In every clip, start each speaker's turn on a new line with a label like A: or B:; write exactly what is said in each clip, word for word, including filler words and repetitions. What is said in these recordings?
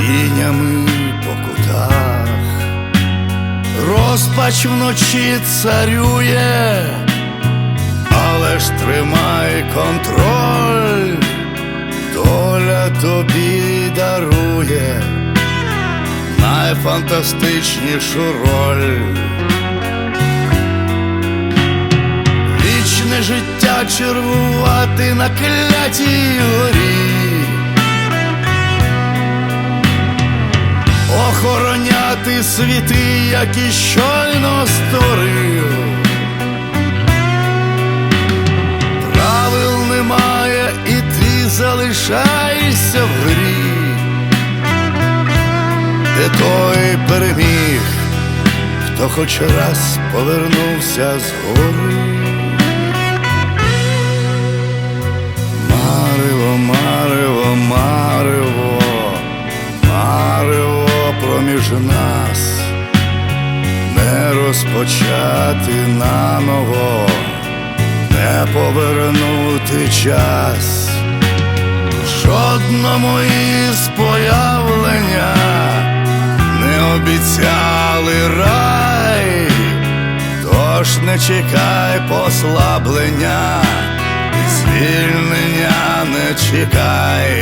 A: тінями по кутах, розпач вночі царює, але ж тримай контроль, доля тобі дарує найфантастичнішу роль. Вічне життя червувати на клятій горі, охороняти світи, які щойно створив. Правил немає, і ти залишаєшся в грі, де той переміг, хто хоч раз повернувся з гори. Марево, марево, марево, марево проміж нас, не розпочати наново, не повернути час. Жодному із появлення не обіцяли рай, тож не чекай послаблення, і звільнення не чекай.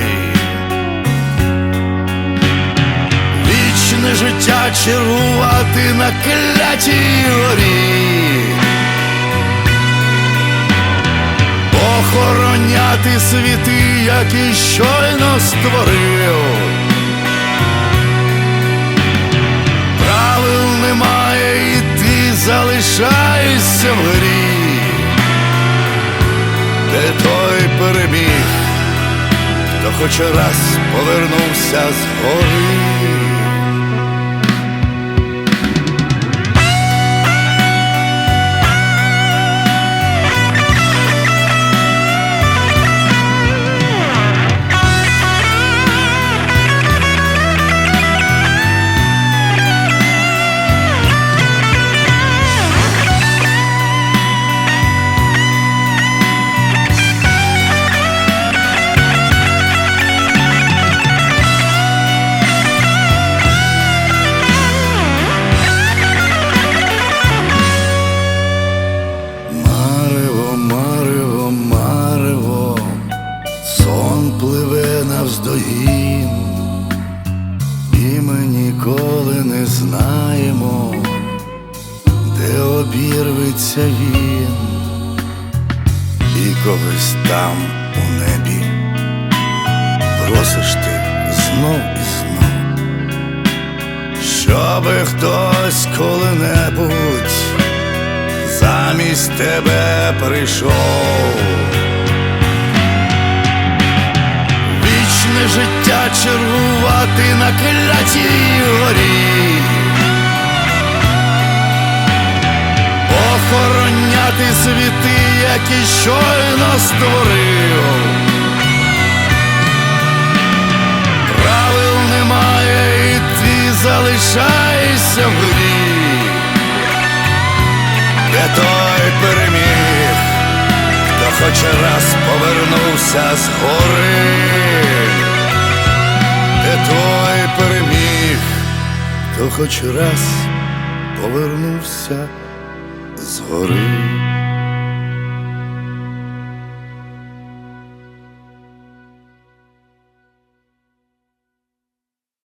A: Вічне життя чергувати на клятій горі, охороняти світи, які щойно створив. Правил немає, і ти залишаєшся в грі, де той переміг, хто хоч раз повернувся з гори. Пливе навздогін, і ми ніколи не знаємо, де обірветься він. І колись там у небі просиш ти знов і знов, щоби хтось коли-небудь замість тебе прийшов. Вічне життя чергувати на клятій горі, охороняти світи, які щойно створив. Правил немає, і ти залишаєшся в грі, де той переміг, хто хоч раз повернувся з гори. Де той переміг, хто хоч раз повернувся з гори.